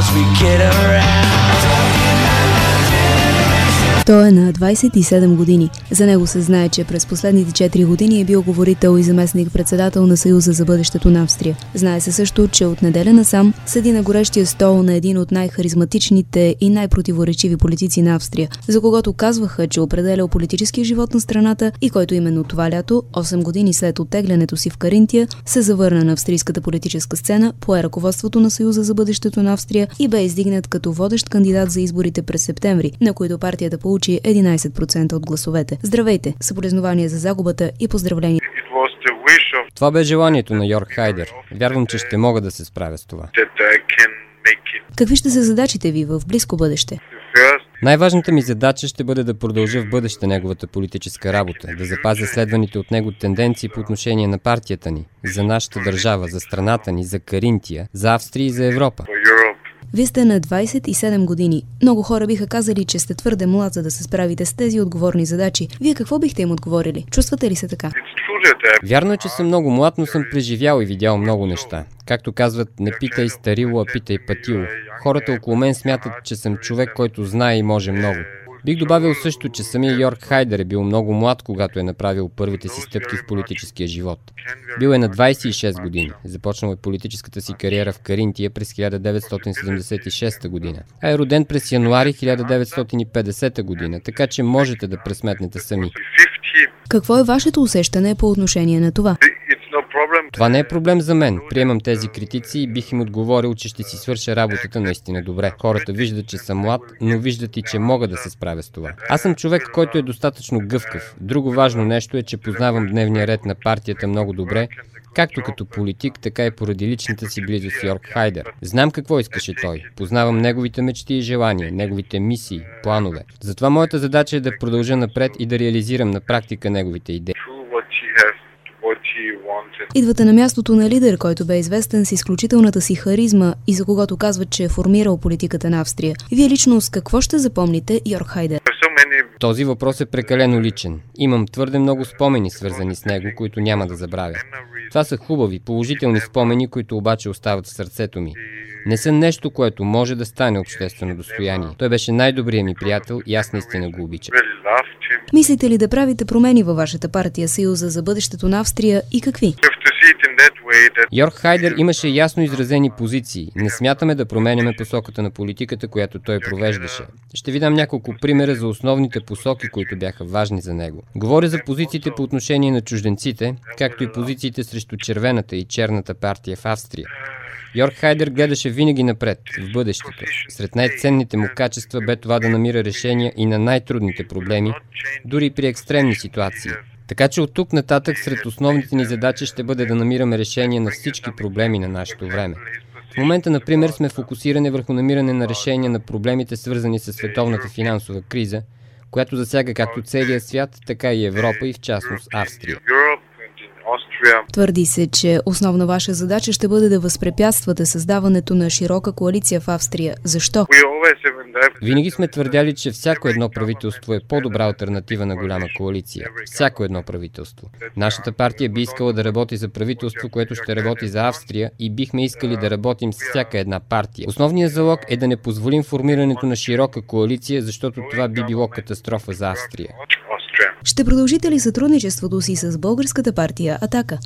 as we kid around. Той е на 27 години. За него се знае, че през последните 4 години е бил говорител и заместник-председател на Съюза за бъдещето на Австрия. Знае се също, че от неделя насам седи на горещия стол на един от най-харизматичните и най-противоречиви политици на Австрия, за когото казваха, че определял политическия живот на страната и който именно това лято, 8 години след оттеглянето си в Каринтия, се завърна на австрийската политическа сцена, пое ръководството на Съюза за бъдещето на Австрия и бе издигнат като водещ кандидат за изборите през септември, на които партията получи 11% от гласовете. Здравейте! Съболезнования за загубата и поздравления. Това бе желанието на Йорг Хайдер. Вярвам, че ще мога да се справя с това. Какви ще са задачите ви в близко бъдеще? Най-важната ми задача ще бъде да продължа в бъдеще неговата политическа работа, да запазя следваните от него тенденции по отношение на партията ни, за нашата държава, за страната ни, за Каринтия, за Австрия и за Европа. Вие сте на 27 години. Много хора биха казали, че сте твърде млад, за да се справите с тези отговорни задачи. Вие какво бихте им отговорили? Чувствате ли се така? Вярно е, че съм много млад, но съм преживял и видял много неща. Както казват, не питай старило, а питай патило. Хората около мен смятат, че съм човек, който знае и може много. Бих добавил също, че самия Йорг Хайдер е бил много млад, когато е направил първите си стъпки в политическия живот. Бил е на 26 години. Започнал е политическата си кариера в Каринтия през 1976 година, а е роден през януари 1950 година, така че можете да пресметнете сами. Какво е вашето усещане по отношение на това? Това не е проблем за мен. Приемам тези критици и бих им отговорил, че ще си свърша работата наистина добре. Хората виждат, че съм млад, но виждат и, че мога да се справя с това. Аз съм човек, който е достатъчно гъвкав. Друго важно нещо е, че познавам дневния ред на партията много добре, както като политик, така и поради личната си близост с Йорг Хайдер. Знам какво искаше той. Познавам неговите мечти и желания, неговите мисии, планове. Затова моята задача е да продължа напред и да реализирам на практика неговите идеи. Идвате на мястото на лидер, който бе известен с изключителната си харизма и за когото казват, че е формирал политиката на Австрия. Вие лично с какво ще запомните Йорг Хайдер? Този въпрос е прекалено личен. Имам твърде много спомени, свързани с него, които няма да забравя. Това са хубави, положителни спомени, които обаче остават в сърцето ми. Не са нещо, което може да стане обществено достояние. Той беше най-добрият ми приятел и аз наистина го обичам. Мислите ли да правите промени във вашата партия Съюза за бъдещето на Австрия и какви? Йорг Хайдер имаше ясно изразени позиции. Не смятаме да променяме посоката на политиката, която той провеждаше. Ще ви дам няколко примера за основните посоки, които бяха важни за него. Говоря за позициите по отношение на чужденците, както и позициите срещу червената и черната партия в Австрия. Йорг Хайдер гледаше винаги напред, в бъдещето. Сред най-ценните му качества бе това да намира решения и на най-трудните проблеми, дори при екстремни ситуации. Така че от тук нататък сред основните ни задачи ще бъде да намираме решения на всички проблеми на нашето време. В момента, например, сме фокусирани върху намиране на решения на проблемите, свързани с световната финансова криза, която засяга както целия свят, така и Европа и в частност Австрия. Твърди се, че основна ваша задача ще бъде да възпрепятствате създаването на широка коалиция в Австрия. Защо? Винаги сме твърдяли, че всяко едно правителство е по-добра алтернатива на голяма коалиция. Всяко едно правителство. Нашата партия би искала да работи за правителство, което ще работи за Австрия и бихме искали да работим с всяка една партия. Основният залог е да не позволим формирането на широка коалиция, защото това би било катастрофа за Австрия. Ще продължите ли сътрудничеството си с българската партия Атака?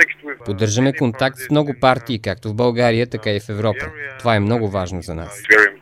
Поддържаме контакт с много партии, както в България, така и в Европа. Това е много важно за нас.